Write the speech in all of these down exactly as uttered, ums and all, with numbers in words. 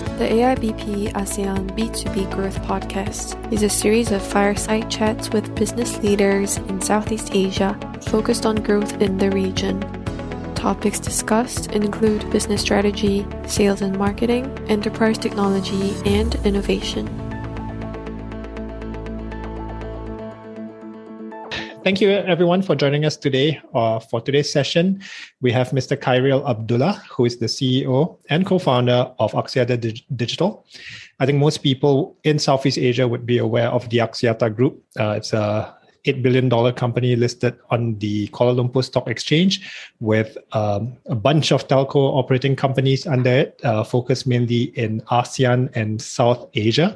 The A I B P ASEAN B two B Growth Podcast is a series of fireside chats with business leaders in Southeast Asia focused on growth in the region. Topics discussed include business strategy, sales and marketing, enterprise technology, and innovation. Thank you, everyone, for joining us today. Uh, for today's session, we have Mister Khairil Abdullah, who is the C E O and co-founder of Axiata Dig- Digital. I think most people in Southeast Asia would be aware of the Axiata Group. Uh, it's a eight billion dollars company listed on the Kuala Lumpur Stock Exchange with um, a bunch of telco operating companies under it, uh, focused mainly in ASEAN and South Asia.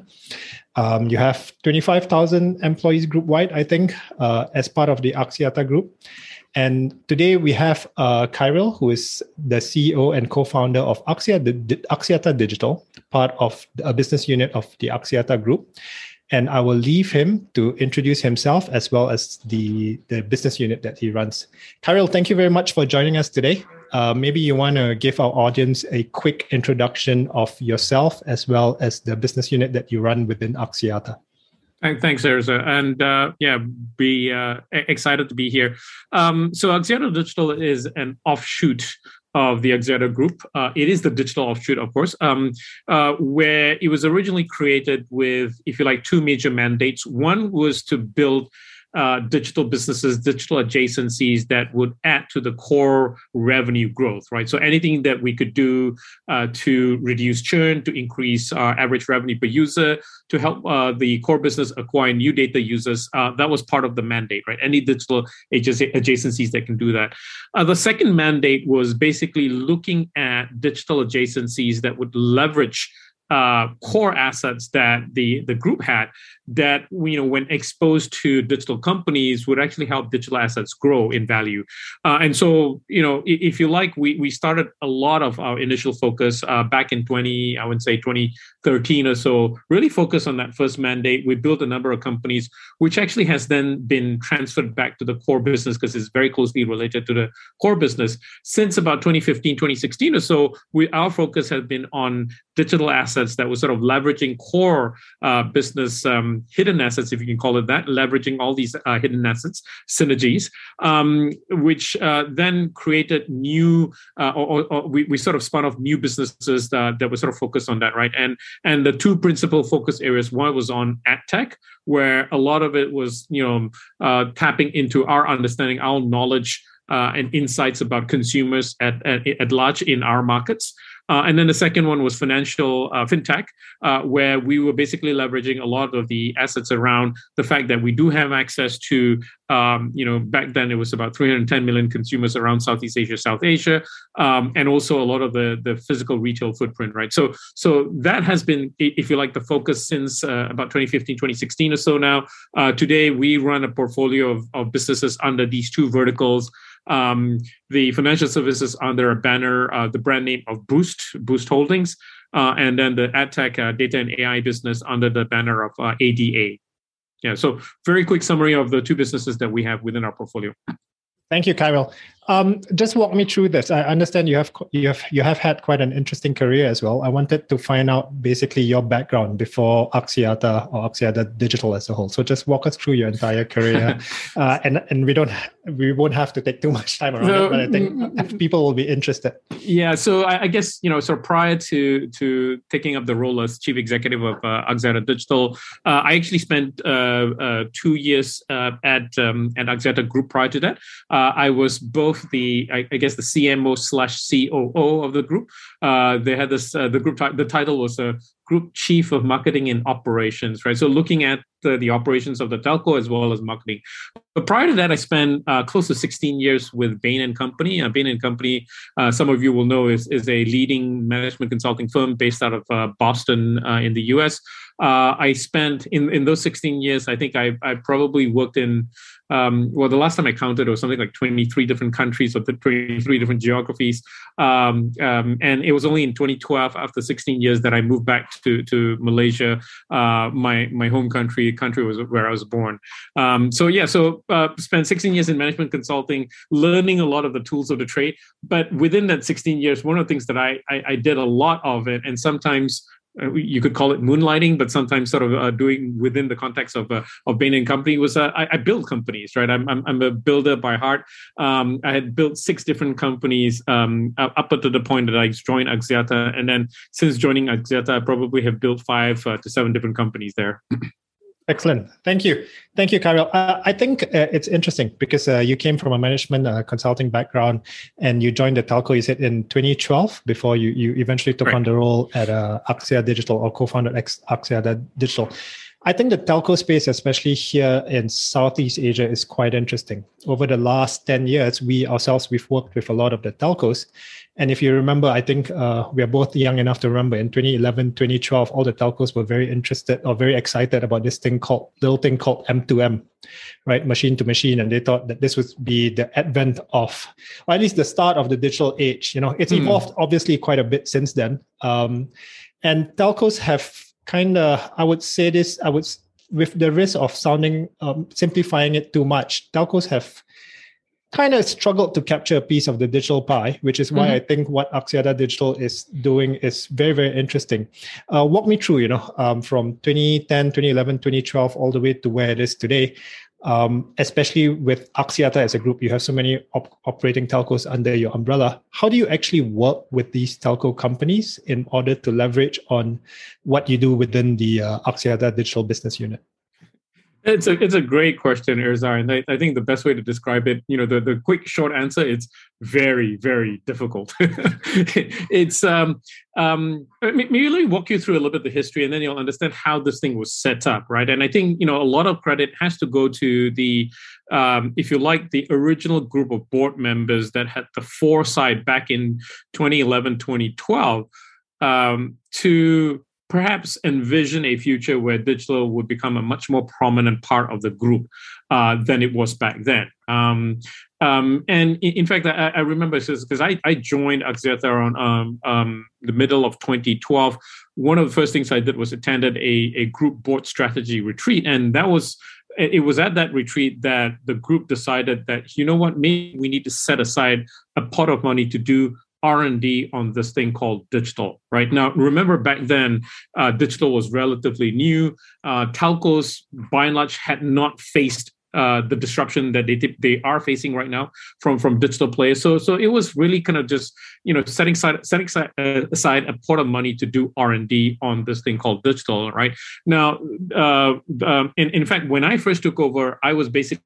Um, you have twenty-five thousand employees group-wide, I think, uh, as part of the Axiata Group. And today we have uh, Khairil, who is the C E O and co-founder of Axiata, Axiata Digital, part of a business unit of the Axiata Group. And I will leave him to introduce himself as well as the, the business unit that he runs. Khairil, thank you very much for joining us today. Uh, maybe you want to give our audience a quick introduction of yourself as well as the business unit that you run within Axiata. Thanks, Erza. And uh, yeah, be uh, excited to be here. Um, so Axiata Digital is an offshoot of the Axiata Group. Uh, it is the digital offshoot, of course, um, uh, where it was originally created with, if you like, two major mandates. One was to build Uh, digital businesses, digital adjacencies that would add to the core revenue growth, right? So anything that we could do uh, to reduce churn, to increase our average revenue per user, to help uh, the core business acquire new data users, uh, that was part of the mandate, right? Any digital adjacencies that can do that. Uh, the second mandate was basically looking at digital adjacencies that would leverage Uh, core assets that the, the group had that, you know, when exposed to digital companies would actually help digital assets grow in value. Uh, and so, you know, if you like, we we started a lot of our initial focus uh, back in twenty, I would say twenty thirteen or so, really focused on that first mandate. We built a number of companies, which actually has then been transferred back to the core business because it's very closely related to the core business. Since about twenty fifteen, twenty sixteen or so, we, our focus has been on digital assets that was sort of leveraging core uh, business um, hidden assets, if you can call it that, leveraging all these uh, hidden assets, synergies, um, which uh, then created new, uh, or, or, or we, we sort of spun off new businesses that, that were sort of focused on that, right? And and the two principal focus areas, one was on ad tech, where a lot of it was, you know, uh, tapping into our understanding, our knowledge uh, and insights about consumers at, at, at large in our markets. Uh, and then the second one was financial uh, fintech, uh, where we were basically leveraging a lot of the assets around the fact that we do have access to, um, you know, back then it was about three hundred ten million consumers around Southeast Asia, South Asia, um, and also a lot of the, the physical retail footprint, right? So, so that has been, if you like, the focus since uh, about twenty fifteen, twenty sixteen or so now. Uh, today, we run a portfolio of, of businesses under these two verticals. Um, the financial services under a banner, uh, the brand name of Boost, Boost Holdings, uh, and then the AdTech uh, data and A I business under the banner of uh, A D A. Yeah, so very quick summary of the two businesses that we have within our portfolio. Thank you, Khairil. Um, just walk me through this. I understand you have you have you have had quite an interesting career as well. I wanted to find out basically your background before Axiata or Axiata Digital as a whole. So just walk us through your entire career, uh, and and we don't we won't have to take too much time around so, it, but I think people will be interested. Yeah. So I, I guess you know, so prior to to taking up the role as chief executive of uh, Axiata Digital, uh, I actually spent uh, uh, two years uh, at um, at Axiata Group. Prior to that, uh, I was both the I, I guess the C M O slash C O O of the group. Uh, they had this uh, the group t- the title was a Group Chief of Marketing and Operations, right? So looking at the, the operations of the telco as well as marketing. But prior to that, I spent uh, close to sixteen years with Bain and Company. Uh, Bain and Company, uh, some of you will know, is is a leading management consulting firm based out of uh, Boston uh, in the U S. Uh, I spent in in those sixteen years, I think I I probably worked in Um, well, the last time I counted, it was something like twenty-three different countries or twenty-three different geographies. Um, um, and it was only in twenty twelve, after sixteen years, that I moved back to, to Malaysia, uh, my, my home country, country was where I was born. Um, so yeah, so uh, spent sixteen years in management consulting, learning a lot of the tools of the trade. But within that sixteen years, one of the things that I, I, I did a lot of it, and sometimes uh, you could call it moonlighting, but sometimes sort of uh, doing within the context of uh, of Bain and Company was uh, I, I build companies, right? I'm, I'm I'm a builder by heart. Um, I had built six different companies um, up to the point that I joined Axiata, and then since joining Axiata, I probably have built five uh, to seven different companies there. Excellent. Thank you. Thank you, Khairil. Uh, I think uh, it's interesting because uh, you came from a management uh, consulting background and you joined the telco, you said, in twenty twelve before you, you eventually took right. on the role at uh, Axia Digital or co-founded Axia Digital. I think the telco space, especially here in Southeast Asia, is quite interesting. Over the last ten years, we ourselves, we've worked with a lot of the telcos. And if you remember, I think uh, we are both young enough to remember in twenty eleven, twenty twelve, all the telcos were very interested or very excited about this thing called, little thing called M two M, right? Machine to machine. And they thought that this would be the advent of, or at least the start of the digital age. You know, it's mm. evolved obviously quite a bit since then. Um, and telcos have kind of, I would say this, I would, with the risk of sounding, um, simplifying it too much, telcos have kind of struggled to capture a piece of the digital pie, which is why mm-hmm. I think what Axiata Digital is doing is very, very interesting. Uh, walk me through, you know, um, from twenty ten, twenty eleven, twenty twelve, all the way to where it is today. Um, especially with Axiata as a group, you have so many op- operating telcos under your umbrella. How do you actually work with these telco companies in order to leverage on what you do within the uh, Axiata Digital business unit? It's a it's a great question, Irzar, and I, I think the best way to describe it, you know, the, the quick short answer, it's very, very difficult. it's um um maybe let me walk you through a little bit of the history, and then you'll understand how this thing was set up, right? And I think, you know, a lot of credit has to go to the um, if you like, the original group of board members that had the foresight back in twenty eleven, twenty twelve um, to perhaps envision a future where digital would become a much more prominent part of the group uh, than it was back then. Um, um, and in, in fact, I, I remember because I, I joined Axiata around um, um, the middle of twenty twelve. One of the first things I did was attended a, a group board strategy retreat. And that was it was at that retreat that the group decided that, you know what, maybe we need to set aside a pot of money to do R and D on this thing called digital, right? Now, remember back then, uh, digital was relatively new. Uh, telcos, by and large, had not faced uh, the disruption that they they are facing right now from, from digital players. So, so it was really kind of just, you know, setting aside, setting aside, uh, aside a pot of money to do R and D on this thing called digital, right? Now, uh, um, in, in fact, when I first took over, I was basically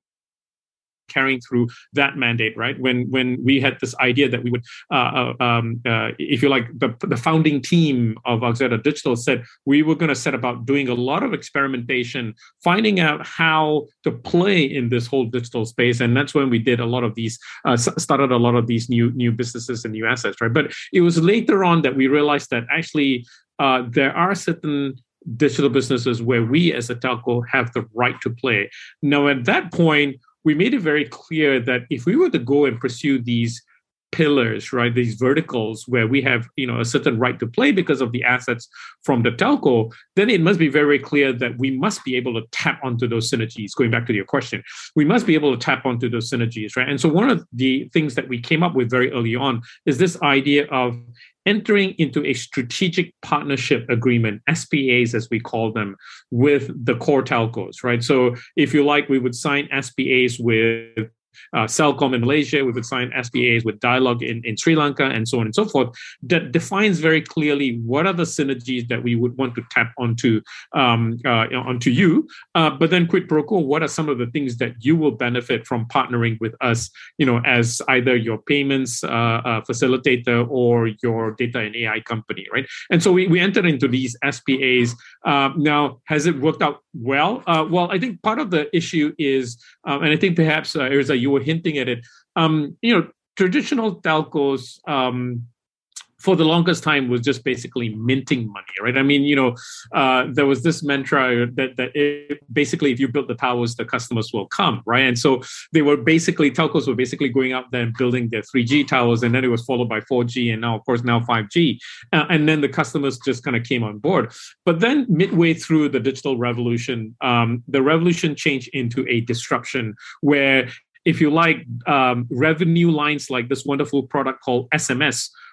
carrying through that mandate, right? When when we had this idea that we would, uh, um, uh, if you like, the, the founding team of Axiata Digital said we were going to set about doing a lot of experimentation, finding out how to play in this whole digital space, and that's when we did a lot of these, uh, started a lot of these new new businesses and new assets, right? But it was later on that we realized that actually uh, there are certain digital businesses where we as a telco have the right to play. Now, at that point, we made it very clear that if we were to go and pursue these pillars, right, these verticals where we have, you know, a certain right to play because of the assets from the telco, then it must be very clear that we must be able to tap onto those synergies. Going back to your question, we must be able to tap onto those synergies, right? And so one of the things that we came up with very early on is this idea of entering into a strategic partnership agreement, S P As as we call them, with the core telcos, right? So if you like, we would sign S P As with uh, Celcom in Malaysia, we would sign S P As with Dialog in, in Sri Lanka, and so on and so forth, that defines very clearly what are the synergies that we would want to tap onto um, uh, onto you. Uh, but then quid pro quo, what are some of the things that you will benefit from partnering with us, you know, as either your payments uh, uh, facilitator or your data and A I company, right? And so we, we entered into these S P As. Uh, now, has it worked out well? Uh, well, I think part of the issue is, um, and I think perhaps, uh, Irza, you were hinting at it, um, you know, traditional telcos, um, for the longest time was just basically minting money, right? I mean, you know, uh, there was this mantra that that it, basically, if you build the towers, the customers will come, right? And so they were basically, telcos were basically going out there and building their three G towers, and then it was followed by four G, and now, of course, now five G. Uh, and then the customers just kind of came on board. But then midway through the digital revolution, um, the revolution changed into a disruption where, if you like, um, revenue lines like this wonderful product called S M S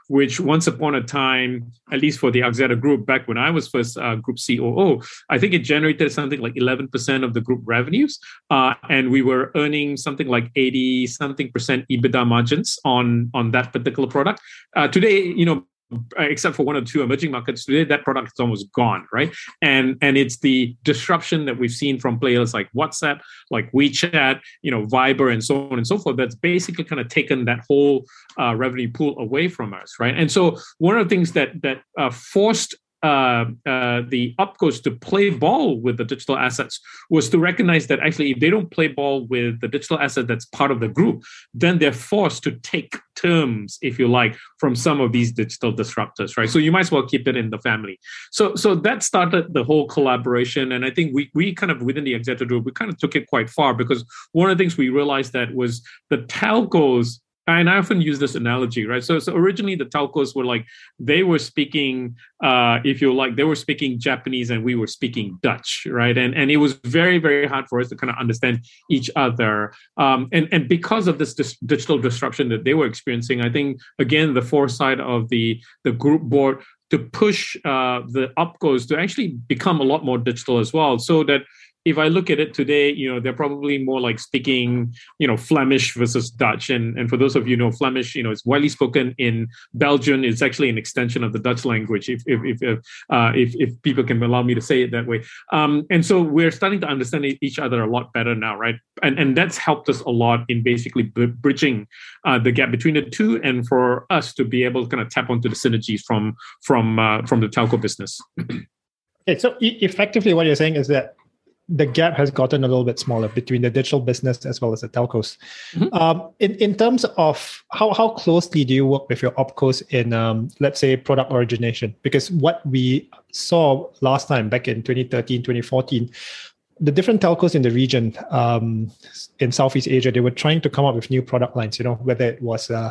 which once upon a time, at least for the Axiata Group, back when I was first uh, Group C O O, I think it generated something like eleven percent of the group revenues. Uh, and we were earning something like eighty something percent EBITDA margins on, on that particular product. Uh, today, you know, except for one or two emerging markets today, that product is almost gone, right? And and it's the disruption that we've seen from players like WhatsApp, like WeChat, you know, Viber, and so on and so forth. That's basically kind of taken that whole uh, revenue pool away from us, right? And so one of the things that that uh, forced Uh, uh, the opcos to play ball with the digital assets was to recognize that actually if they don't play ball with the digital asset that's part of the group, then they're forced to take terms, if you like, from some of these digital disruptors, right? So you might as well keep it in the family. So so that started the whole collaboration. And I think we we kind of, within the Axiata Group, we kind of took it quite far, because one of the things we realized that was the telcos, and I often use this analogy, right? So, so originally the telcos were like, they were speaking, uh, if you like, they were speaking Japanese and we were speaking Dutch, right? And and it was very, very hard for us to kind of understand each other. Um, and, and because of this dis- digital disruption that they were experiencing, I think, again, the foresight of the, the group board to push uh, the opcos to actually become a lot more digital as well, so that if I look at it today, you know, they're probably more like speaking, you know, Flemish versus Dutch. And, and for those of you who know Flemish, you know, it's widely spoken in Belgium. It's actually an extension of the Dutch language, if if if if, uh, if, if people can allow me to say it that way. Um, and so we're starting to understand each other a lot better now, right? And and that's helped us a lot in basically b- bridging uh, the gap between the two, and for us to be able to kind of tap onto the synergies from from uh, from the telco business. Okay, so e- effectively, what you're saying is that the gap has gotten a little bit smaller between the digital business as well as the telcos. Mm-hmm. Um, in, in terms of how, how closely do you work with your opcos in, um, let's say, product origination? Because what we saw last time, back in twenty thirteen, twenty fourteen, the different telcos in the region, um, in Southeast Asia, they were trying to come up with new product lines, you know, whether it was uh,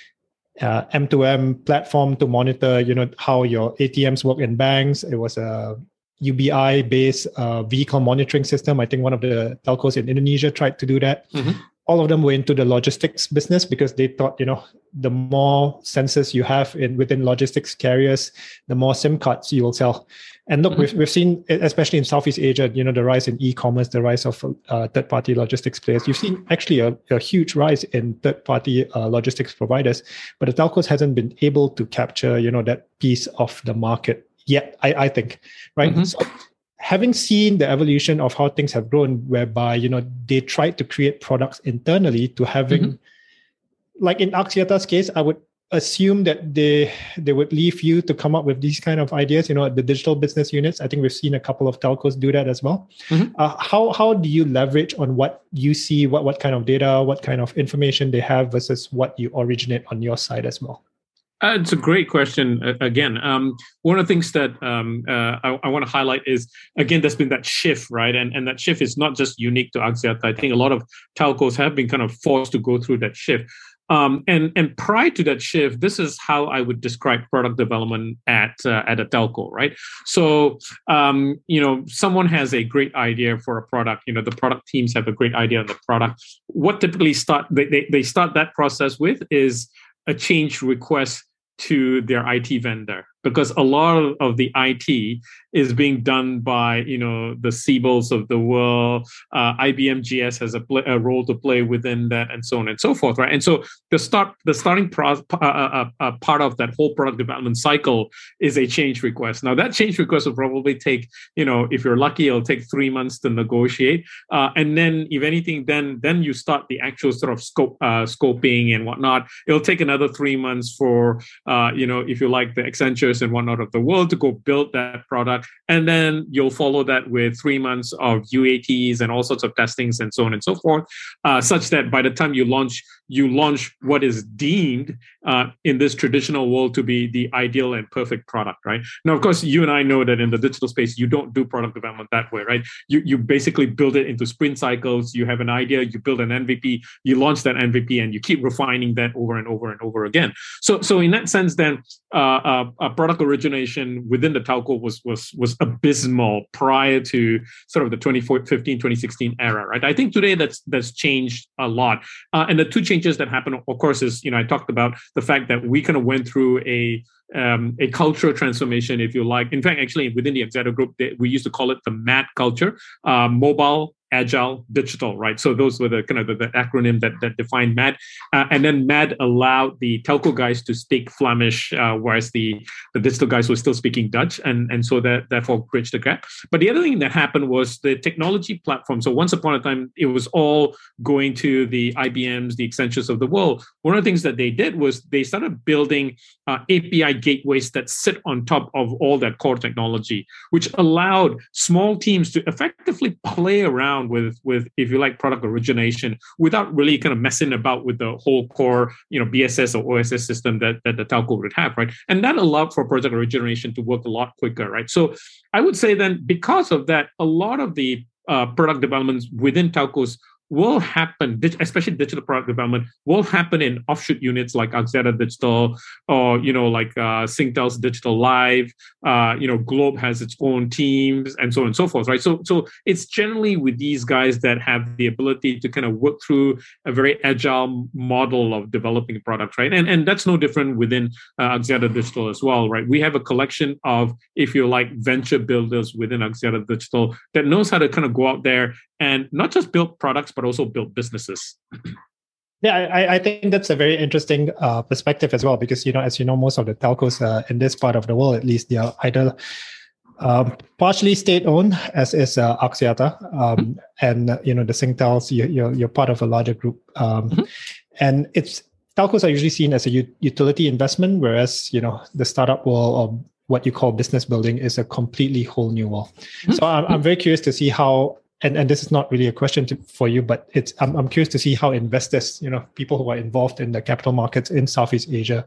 uh, M two M platform to monitor, you know, how your A T Ms work in banks. It was a U B I-based uh, vehicle monitoring system. I think one of the telcos in Indonesia tried to do that. Mm-hmm. All of them were into the logistics business because they thought, you know, the more sensors you have in within logistics carriers, the more SIM cards you will sell. And look, mm-hmm. we've we've seen, especially in Southeast Asia, you know, the rise in e-commerce, the rise of uh, third-party logistics players. You've seen actually a, a huge rise in third-party uh, logistics providers, but the telcos hasn't been able to capture, you know, that piece of the market yet, I, I think, right? Mm-hmm. So having seen the evolution of how things have grown, whereby, you know, they tried to create products internally to having, mm-hmm. like in Axiata's case, I would assume that they they would leave you to come up with these kind of ideas, you know, the digital business units. I think we've seen a couple of telcos do that as well. Mm-hmm. Uh, how how do you leverage on what you see, what, what kind of data, what kind of information they have versus what you originate on your side as well? Uh, it's a great question. Uh, again, um, one of the things that um, uh, I, I want to highlight is, again, there's been that shift, right? And, and that shift is not just unique to Axiata. I think a lot of telcos have been kind of forced to go through that shift. Um, and, and prior to that shift, this is how I would describe product development at uh, at a telco, right? So, um, you know, someone has a great idea for a product. You know, the product teams have a great idea on the product. What typically start they, they, they start that process with is a change request to their I T vendor, because a lot of the I T is being done by, you know, the Siebels of the world. Uh, I B M G S has a, play, a role to play within that, and so on and so forth, right? And so the start, the starting pro, uh, uh, uh, part of that whole product development cycle is a change request. Now, that change request will probably take, you know, if you're lucky, it'll take three months to negotiate, uh, and then, if anything, then then you start the actual sort of scope, uh, scoping and whatnot. It'll take another three months for, uh, you know, if you like, the Accentures and whatnot of the world to go build that product. And then you'll follow that with three months of U A Ts and all sorts of testings and so on and so forth, uh, such that by the time you launch, you launch what is deemed uh, in this traditional world to be the ideal and perfect product, right? Now, of course, you and I know that in the digital space, you don't do product development that way, right? You you basically build it into sprint cycles. You have an idea, you build an M V P, you launch that M V P, and you keep refining that over and over and over again. So, so in that sense, then uh, uh, uh, product origination within the telco was was was abysmal prior to sort of the twenty fifteen, twenty sixteen era, right? I think today that's that's changed a lot, uh, and the two changes that happened, of course, is, you know, I talked about the fact that we kind of went through a um, a cultural transformation, if you like. In fact, actually, within the Axiata Group, they, we used to call it the MAD culture, uh, mobile, agile, digital, right? So those were the kind of the, the acronym that, that defined MAD. Uh, and then MAD allowed the telco guys to speak Flemish, uh, whereas the, the digital guys were still speaking Dutch. And, and so that therefore bridged the gap. But the other thing that happened was the technology platform. So once upon a time, it was all going to the I B Ms, the Accentures of the world. One of the things that they did was they started building uh, A P I gateways that sit on top of all that core technology, which allowed small teams to effectively play around with, with, if you like, product origination without really kind of messing about with the whole core, you know, B S S or O S S system that, that the telco would have, right? And that allowed for project origination to work a lot quicker, right? So I would say then, because of that, a lot of the uh, product developments within telcos will happen, especially digital product development, will happen in offshoot units like Axiata Digital, or, you know, like uh, Singtel's Digital Live, uh, you know, Globe has its own teams, and so on and so forth, right? So, so it's generally with these guys that have the ability to kind of work through a very agile model of developing products, right? And, and that's no different within uh, Axiata Digital as well, right? We have a collection of, if you like, venture builders within Axiata Digital that knows how to kind of go out there and not just build products, but also build businesses. Yeah, I, I think that's a very interesting uh, perspective as well, because, you know, as you know, most of the telcos uh, in this part of the world, at least, they are either um, partially state-owned, as is uh, Axiata, um, and, uh, you know, the Singtels, you, you're, you're part of a larger group. Um, mm-hmm. And it's telcos are usually seen as a u- utility investment, whereas, you know, the startup world, or what you call business building, is a completely whole new world. Mm-hmm. So I'm, I'm very curious to see how, And, and this is not really a question to, for you, but it's I'm, I'm curious to see how investors, you know, people who are involved in the capital markets in Southeast Asia,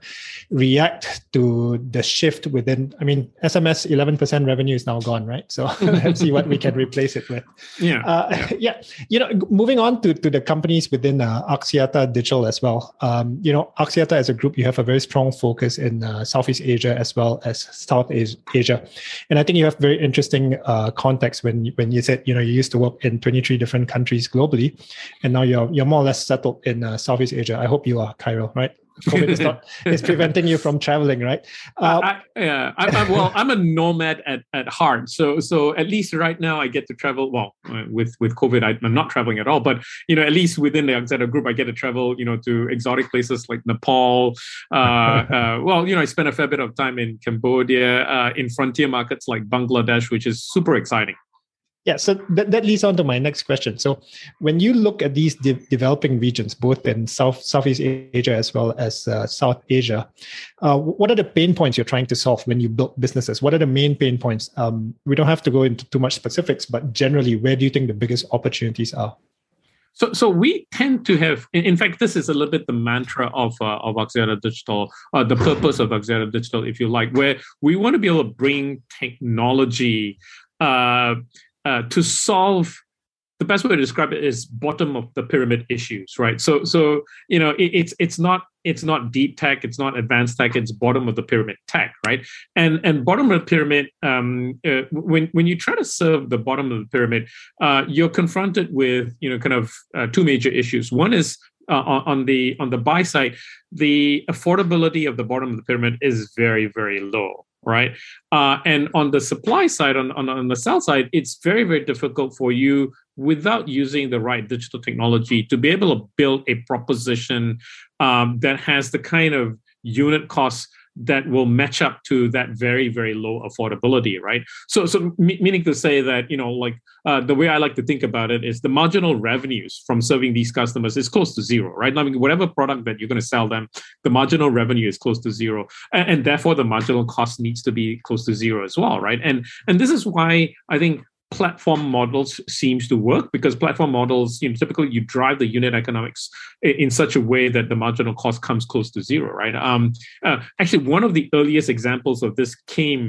react to the shift within. I mean, S M S eleven percent revenue is now gone, right? So let's see what we can replace it with. Yeah, uh, yeah. You know, moving on to, to the companies within uh, Axiata Digital as well. Um, you know, Axiata as a group, you have a very strong focus in uh, Southeast Asia as well as South Asia, and I think you have very interesting uh, context when when you said, you know, you used to work in twenty-three different countries globally, and now you're you're more or less settled in uh, Southeast Asia. I hope you are, Khairil, right? COVID is not is preventing you from traveling, right? Uh, I, yeah, I, I, well, I'm a nomad at, at heart, so so at least right now I get to travel. Well, with with COVID, I, I'm not traveling at all, but you know, at least within the Axiata Group, I get to travel, you know, to exotic places like Nepal. Uh, uh, well, you know, I spent a fair bit of time in Cambodia, uh, in frontier markets like Bangladesh, which is super exciting. Yeah, so that, that leads on to my next question. So when you look at these de- developing regions, both in South Southeast Asia as well as uh, South Asia, uh, what are the pain points you're trying to solve when you build businesses? What are the main pain points? Um, we don't have to go into too much specifics, but generally, where do you think the biggest opportunities are? So, so we tend to have, in fact, this is a little bit the mantra of uh, of Axiata Digital, uh, the purpose of Axiata Digital, if you like, where we want to be able to bring technology uh, Uh, to solve, the best way to describe it is bottom of the pyramid issues, right? So, so you know, it, it's it's not it's not deep tech, it's not advanced tech, it's bottom of the pyramid tech, right? And and bottom of the pyramid, um, uh, when when you try to serve the bottom of the pyramid, uh, you're confronted with, you know, kind of uh, two major issues. One is uh, on, on the on the buy side, the affordability of the bottom of the pyramid is very very low. Right. Uh, and on the supply side, on, on, on the sell side, it's very, very difficult for you without using the right digital technology to be able to build a proposition um, that has the kind of unit costs that will match up to that very, very low affordability, right? So, so me- meaning to say that, you know, like uh, the way I like to think about it is the marginal revenues from serving these customers is close to zero, right? I mean, whatever product that you're going to sell them, the marginal revenue is close to zero, and, and therefore the marginal cost needs to be close to zero as well, right? And and this is why I think platform models seems to work, because platform models, you know, typically you drive the unit economics in such a way that the marginal cost comes close to zero, right? Um, uh, actually, one of the earliest examples of this came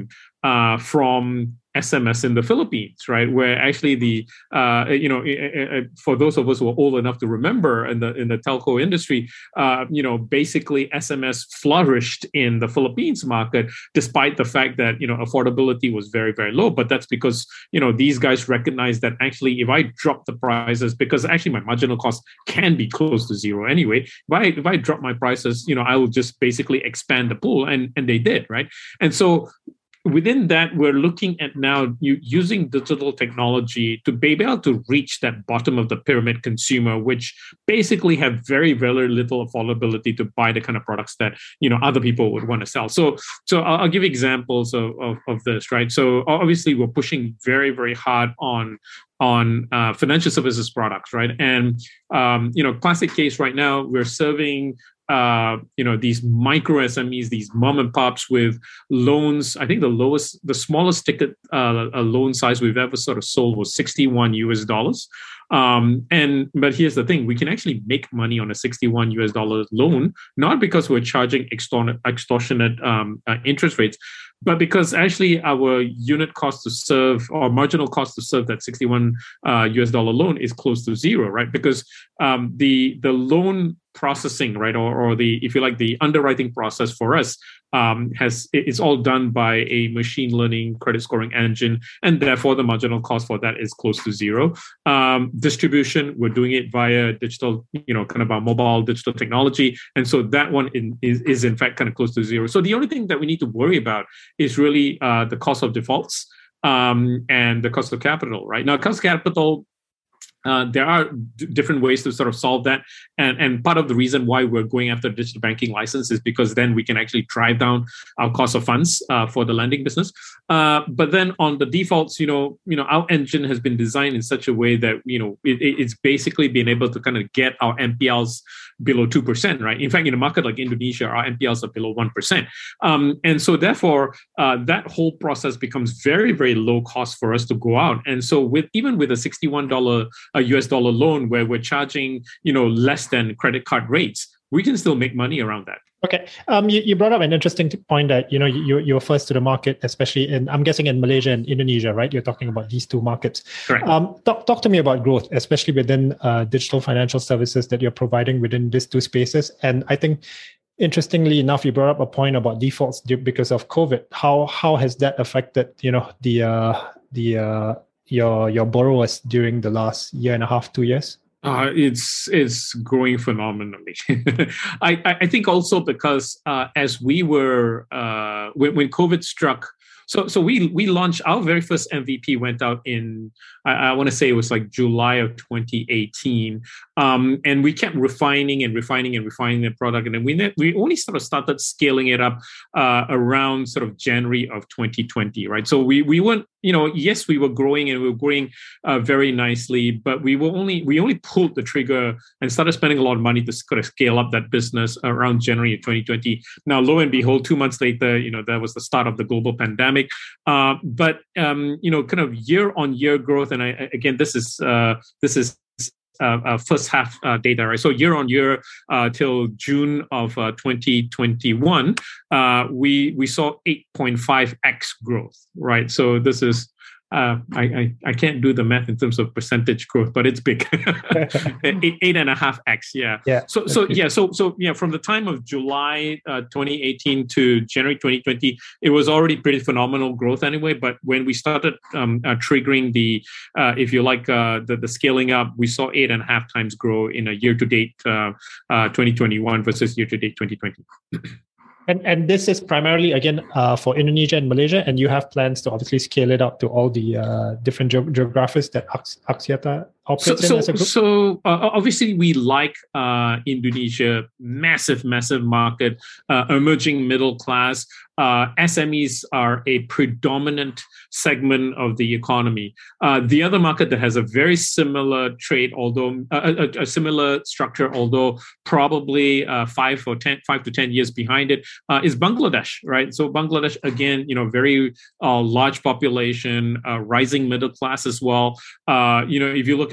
uh, from S M S in the Philippines, right? Where actually the, uh, you know, for those of us who are old enough to remember in the in the telco industry, uh, you know, basically S M S flourished in the Philippines market, despite the fact that, you know, affordability was very, very low. But that's because, you know, these guys recognize that actually if I drop the prices, because actually my marginal cost can be close to zero anyway, if I, if I drop my prices, you know, I will just basically expand the pool. And, and they did, right? And so within that, we're looking at now using digital technology to be able to reach that bottom of the pyramid consumer, which basically have very, very little affordability to buy the kind of products that, you know, other people would want to sell. So, so I'll, I'll give examples of, of, of this, right? So obviously, we're pushing very, very hard on on uh, financial services products, right? And um, you know, classic case right now, we're serving uh, you know, these micro S M Es, these mom and pops with loans. I think the lowest, the smallest ticket uh, a loan size we've ever sort of sold was sixty-one U S dollars. Um, and but here's the thing: we can actually make money on a sixty-one U S dollar loan, not because we're charging extortionate, extortionate um, uh, interest rates, but because actually our unit cost to serve or marginal cost to serve that sixty-one uh, U S dollar loan is close to zero, right? Because um, the the loan processing, right, or, or the, if you like, the underwriting process for us um, has it's all done by a machine learning credit scoring engine, and therefore the marginal cost for that is close to zero. Um, distribution, we're doing it via digital, you know, kind of our mobile digital technology, and so that one in, is is in fact kind of close to zero. So the only thing that we need to worry about is really uh, the cost of defaults um, and the cost of capital, right? Now, cost of capital. Uh, there are d- different ways to sort of solve that. And, and part of the reason why we're going after digital banking license is because then we can actually drive down our cost of funds uh, for the lending business. Uh, but then on the defaults, you know, you know, our engine has been designed in such a way that, you know, it, it's basically been able to kind of get our N P Ls below two percent, right? In fact, in a market like Indonesia, our N P Ls are below one percent. Um, and so therefore, uh, that whole process becomes very, very low cost for us to go out. And so with even with a sixty-one dollars a U S dollar loan where we're charging, you know, less than credit card rates, we can still make money around that. Okay. Um, you, you brought up an interesting point that, you know, you, you're first to the market, especially in, I'm guessing in Malaysia and Indonesia, right? You're talking about these two markets. Correct. Um, talk, talk to me about growth, especially within uh, digital financial services that you're providing within these two spaces. And I think, interestingly enough, you brought up a point about defaults because of COVID. How how has that affected, you know, the uh, the uh, your your borrowers during the last year and a half, two years? Uh, it's it's growing phenomenally. I, I think also because uh, as we were uh, when, when COVID struck, so so we we launched our very first M V P went out in I, I want to say it was like July of twenty eighteen, um, and we kept refining and refining and refining the product, and then we we only sort of started scaling it up uh, around sort of January of twenty twenty, right? So we we weren't, you know, yes, we were growing and we were growing uh, very nicely, but we were only we only pulled the trigger and started spending a lot of money to sort of scale up that business around January of twenty twenty. Now, lo and behold, two months later, you know, that was the start of the global pandemic. Uh, but um, you know, kind of year on year growth, and I, again, this is uh, this is. Uh, uh, first half uh, data, right? So year on year uh, till June of uh, twenty twenty-one, uh, we we saw eight point five x growth, right? So this is uh, I, I I can't do the math in terms of percentage growth, but it's big, eight, eight and a half x, yeah. Yeah. So so yeah so so yeah from the time of July uh, twenty eighteen to January twenty twenty, it was already pretty phenomenal growth anyway. But when we started um, uh, triggering the, uh, if you like, uh, the the scaling up, we saw eight and a half times grow in a year to date uh, uh, twenty twenty-one versus year to date twenty twenty. And and this is primarily, again, uh, for Indonesia and Malaysia, and you have plans to obviously scale it out to all the uh, different ge- geographies that Aks- Axiata operates so, in as a so, group? So uh, obviously we like uh, Indonesia, massive, massive market, uh, emerging middle class. Uh, S M Es are a predominant segment of the economy. Uh, the other market that has a very similar trade, although uh, a, a similar structure, although probably uh, five or ten, five to ten years behind it, uh, is Bangladesh, right? So Bangladesh, again, you know, very uh, large population, uh, rising middle class as well. Uh, you know, if you look at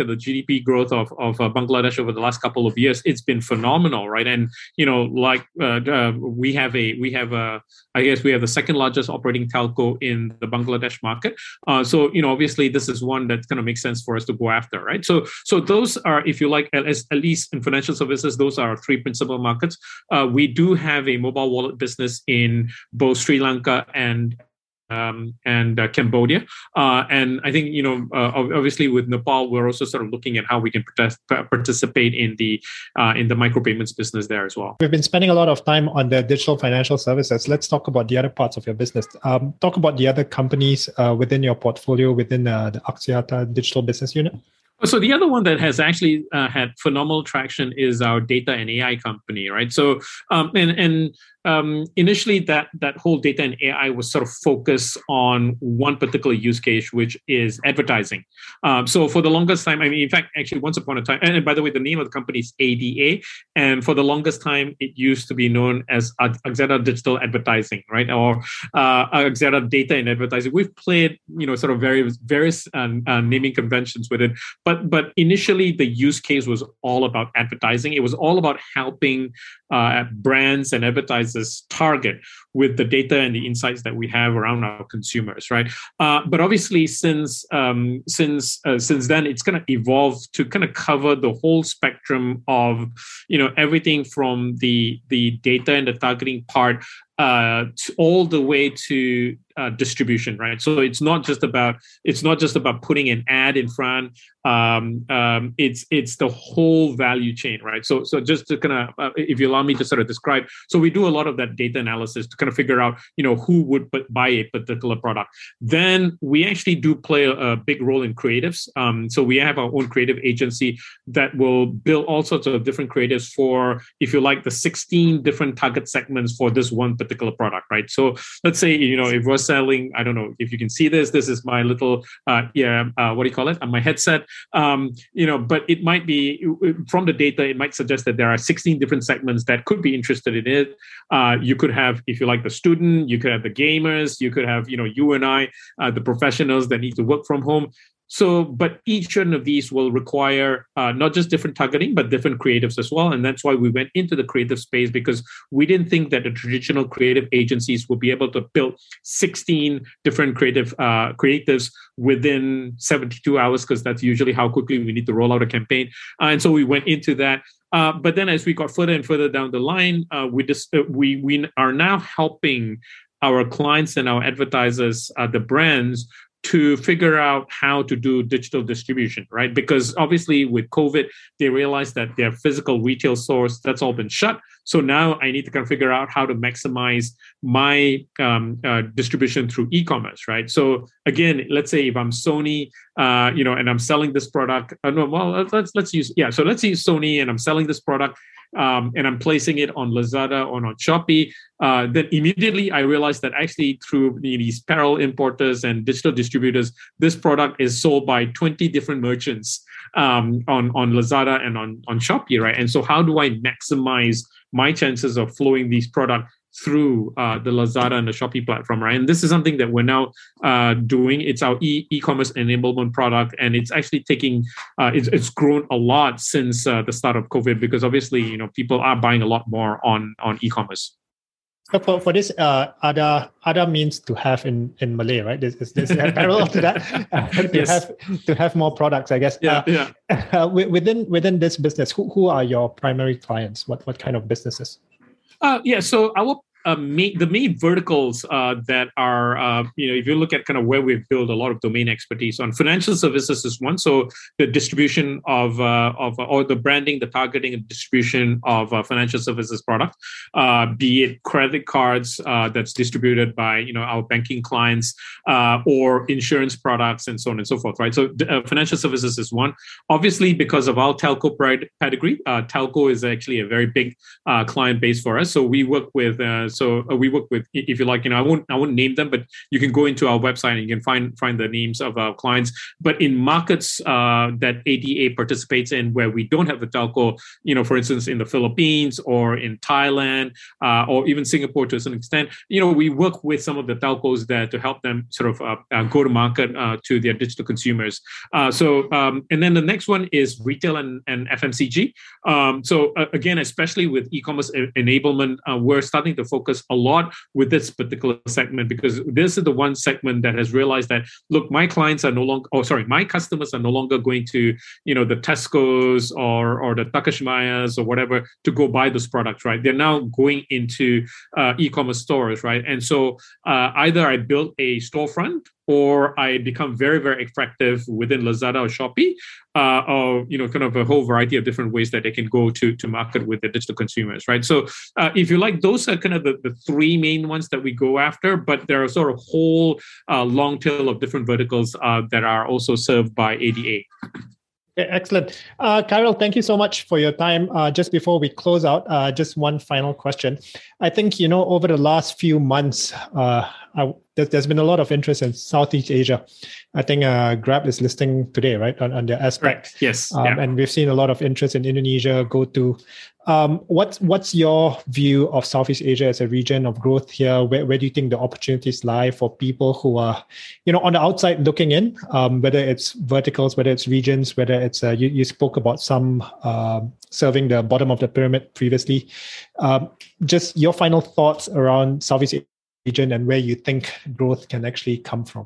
at the G D P growth of of uh, Bangladesh over the last couple of years, it's been phenomenal, right? And you know, like uh, uh, we have a we have a I guess we have the second largest operating telco in the Bangladesh market. Uh, so you know, obviously, this is one that's going to make sense for us to go after, right? So so those are, if you like, at, at least in financial services, those are our three principal markets. Uh, we do have a mobile wallet business in both Sri Lanka and Um, and uh, Cambodia. Uh, and I think, you know, uh, obviously with Nepal, we're also sort of looking at how we can part- participate in the uh, in the micropayments business there as well. We've been spending a lot of time on the digital financial services. Let's talk about the other parts of your business. Um, talk about the other companies uh, within your portfolio, within uh, the Axiata Digital Business Unit. So the other one that has actually uh, had phenomenal traction is our data and A I company, right? So um, and and um, initially that that whole data and A I was sort of focused on one particular use case, which is advertising. Um, so for the longest time, I mean, in fact, actually once upon a time, and by the way, the name of the company is A D A, and for the longest time, it used to be known as Axiata Digital Advertising, right? Or uh, Axiata Data and Advertising. We've played, you know, sort of various various uh, uh, naming conventions with it, but But, but initially, the use case was all about advertising. It was all about helping uh, brands and advertisers target with the data and the insights that we have around our consumers, right? Uh, but obviously, since um, since uh, since then, it's going to evolve to kind of cover the whole spectrum of, you know, everything from the the data and the targeting part uh, to all the way to uh, distribution, right? So it's not just about it's not just about putting an ad in front. Um, um, it's it's the whole value chain, right? So so just to kind of, uh, if you allow me to sort of describe, so we do a lot of that data analysis to kind of figure out, you know, who would buy a particular product. Then we actually do play a, a big role in creatives. Um, so we have our own creative agency that will build all sorts of different creatives for, if you like, the sixteen different target segments for this one particular product, right? So let's say, you know, if we're selling, I don't know if you can see this, this is my little, uh, yeah, uh, what do you call it? Uh, my headset. Um, you know, but it might be from the data, it might suggest that there are sixteen different segments that could be interested in it. Uh, you could have, if you like, the student, you could have the gamers, you could have, you know, you and I, uh, the professionals that need to work from home. So, but each one of these will require uh, not just different targeting, but different creatives as well. And that's why we went into the creative space, because we didn't think that the traditional creative agencies would be able to build sixteen different creative uh, creatives within seventy-two hours, because that's usually how quickly we need to roll out a campaign. Uh, and so we went into that. Uh, but then as we got further and further down the line, uh, we, just, uh, we, we are now helping our clients and our advertisers, uh, the brands, to figure out how to do digital distribution, right? Because obviously with COVID, they realized that their physical retail stores, that's all been shut. So now I need to kind of figure out how to maximize my um, uh, distribution through e-commerce, right? So again, let's say if I'm Sony, uh, you know, and I'm selling this product, uh, no, well, let's let's use, yeah, so let's use Sony and I'm selling this product. Um, and I'm placing it on Lazada or on Shopee, uh, then immediately I realized that actually through these apparel importers and digital distributors, this product is sold by twenty different merchants um, on, on Lazada and on, on Shopee, right? And so how do I maximize my chances of flowing these products through uh, the Lazada and the Shopee platform, right? And this is something that we're now uh, doing. It's our e- e-commerce enablement product, and it's actually taking, uh, it's, it's grown a lot since uh, the start of COVID, because obviously, you know, people are buying a lot more on, on e-commerce. So for, for this, uh, ada, ada means to have in, in Malay, right? There's, there's a parallel to that. Uh, to, yes. have, to have more products, I guess. Yeah, uh, yeah. Uh, within within this business, who, who are your primary clients? What what kind of businesses? Uh, yeah, so our uh, main, the main verticals uh, that are, uh, you know, if you look at kind of where we've built a lot of domain expertise on, financial services is one. So the distribution of, uh, of or the branding, the targeting and distribution of uh, financial services products, uh, be it credit cards uh, that's distributed by, you know, our banking clients uh, or insurance products and so on and so forth, right? So uh, financial services is one. Obviously, because of our telco pedigree, uh, telco is actually a very big uh, client base for us. So we work with uh, so uh, we work with, if you like, you know, I won't I won't name them, but you can go into our website and you can find find the names of our clients. But in markets uh, that A D A participates in, where we don't have a telco, you know, for instance, in the Philippines or in Thailand uh, or even Singapore to some extent, you know, we work with some of the telcos there to help them sort of uh, uh, go to market uh, to their digital consumers. Uh, so, um, and then the next one is retail and, and F M C G. Um, so uh, again, especially with e-commerce enablement, uh, we're starting to focus a lot with this particular segment, because this is the one segment that has realized that, look, my clients are no longer, oh, sorry, my customers are no longer going to, you know, the Tesco's or or the Takashimayas or whatever to go buy those products, right? They're now going into uh, e-commerce stores, right? And so uh, either I build a storefront or I become very, very effective within Lazada or Shopee, uh, or, you know, kind of a whole variety of different ways that they can go to, to market with the digital consumers, right? So uh, if you like, those are kind of the, the three main ones that we go after, but there are sort of whole uh, long tail of different verticals uh, that are also served by A D A. Okay, excellent. Uh, Khairil, thank you so much for your time. Uh, just before we close out, uh, just one final question. I think, you know, over the last few months, uh, I, there, there's been a lot of interest in Southeast Asia. I think uh, Grab is listing today, right, on, on their aspect. Right. Yes. Um, yeah. And we've seen a lot of interest in Indonesia, GoTo. Um, what's what's your view of Southeast Asia as a region of growth here? Where, where do you think the opportunities lie for people who are, you know, on the outside looking in, um, whether it's verticals, whether it's regions, whether it's, uh, you, you spoke about some uh, serving the bottom of the pyramid previously. Um, just your final thoughts around Southeast Asia region and where you think growth can actually come from.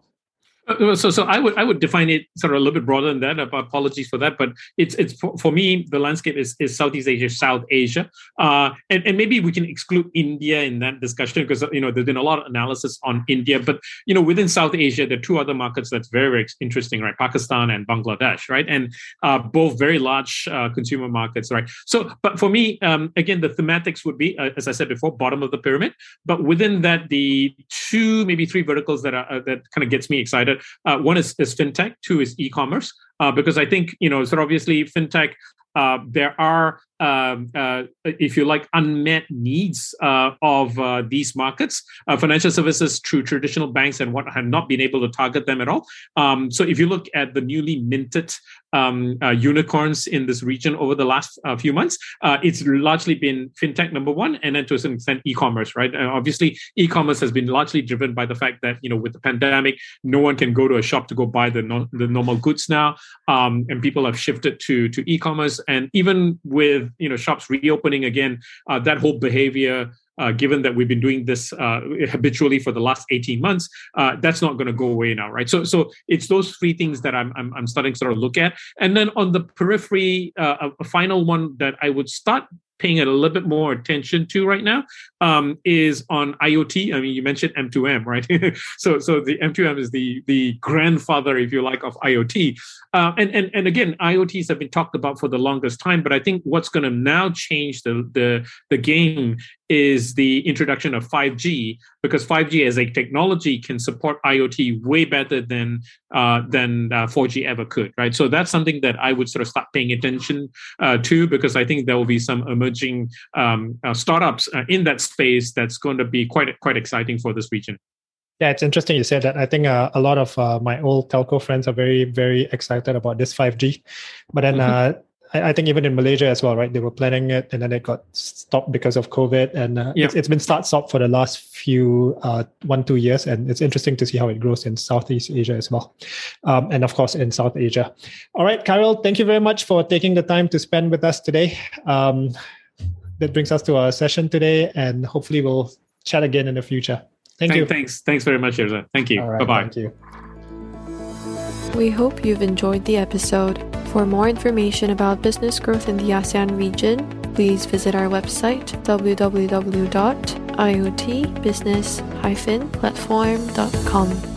So, so I would I would define it sort of a little bit broader than that. Apologies for that, but it's it's for, for me, the landscape is, is Southeast Asia, South Asia, uh, and and maybe we can exclude India in that discussion, because, you know, there's been a lot of analysis on India, but, you know, within South Asia there are two other markets that's very, very interesting, right? Pakistan and Bangladesh, right? And uh, both very large uh, consumer markets, right? So, but for me, um, again, the thematics would be, uh, as I said before, bottom of the pyramid, but within that, the two maybe three verticals that are uh, that kind of gets me excited. Uh, one is, is fintech, two is e-commerce, uh, because I think, you know, so obviously fintech, uh, there are, um, uh, if you like, unmet needs uh, of uh, these markets. Uh, financial services through traditional banks and what have not been able to target them at all. Um, so if you look at the newly minted um, uh, unicorns in this region over the last uh, few months, uh, it's largely been fintech number one, and then to some extent e-commerce, right? And obviously, e-commerce has been largely driven by the fact that, you know, with the pandemic, no one can go to a shop to go buy the no, the normal goods now, um, and people have shifted to to e-commerce. And even with, you know, shops reopening again, uh, that whole behavior, uh, given that we've been doing this uh, habitually for the last eighteen months, uh, that's not going to go away now, right? So, so it's those three things that I'm I'm, I'm starting to sort of look at. And then on the periphery, uh, a final one that I would start paying a little bit more attention to right now um, is on IoT. I mean, you mentioned M two M, right? so, so the M two M is the the grandfather, if you like, of IoT. Uh, and and and again, IoTs have been talked about for the longest time, but I think what's going to now change the the the game is the introduction of five G, because five G as a technology can support IoT way better than uh, than uh, four G ever could, right? So that's something that I would sort of start paying attention uh, to, because I think there will be some emerging um, uh, startups uh, in that space that's going to be quite quite exciting for this region. Yeah, it's interesting you said that. I think uh, a lot of uh, my old telco friends are very, very excited about this five G. But then mm-hmm. uh, I, I think even in Malaysia as well, right? They were planning it and then it got stopped because of COVID. And uh, yeah. it's, it's been start-stop for the last few, uh, one, two years. And it's interesting to see how it grows in Southeast Asia as well. Um, and of course, in South Asia. All right, Khairil, thank you very much for taking the time to spend with us today. Um, that brings us to our session today, and hopefully we'll chat again in the future. Thank Thank, you. Thanks. Thanks very much, Irza. Thank you. Right, Bye-bye. Thank you. We hope you've enjoyed the episode. For more information about business growth in the ASEAN region, please visit our website w w w dot i o t business dash platform dot com.